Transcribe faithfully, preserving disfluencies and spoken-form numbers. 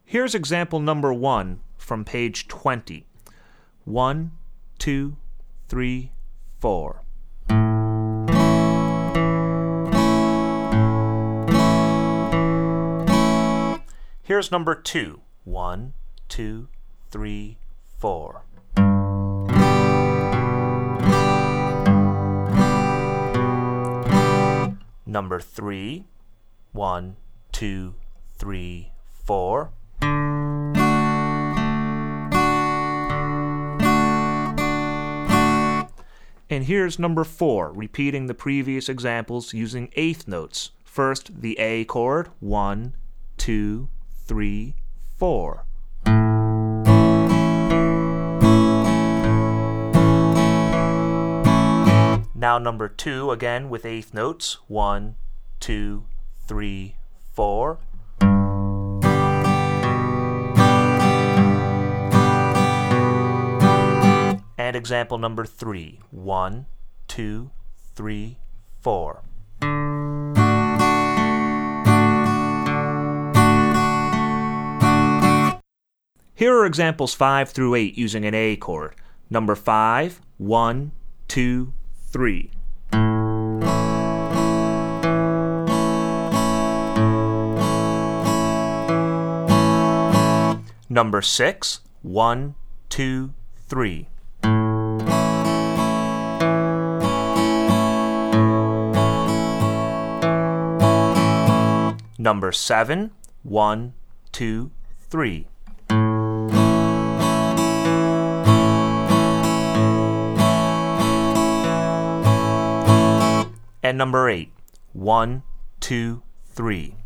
Here's example number one from page twenty. One, two, three, four. Here's number two. One, two, three, four. Number three. One, two, three, four. And here's number four, repeating the previous examples using eighth notes. First, the A chord, one, two, three, four. Now number two, again with eighth notes, one, two, three, four. And example number three, one, two, three, four. Here are examples five through eight using an A chord. Number five, one, two, three. Number six, one, two, three. Number seven, one, two, three. And number eight, one, two, three.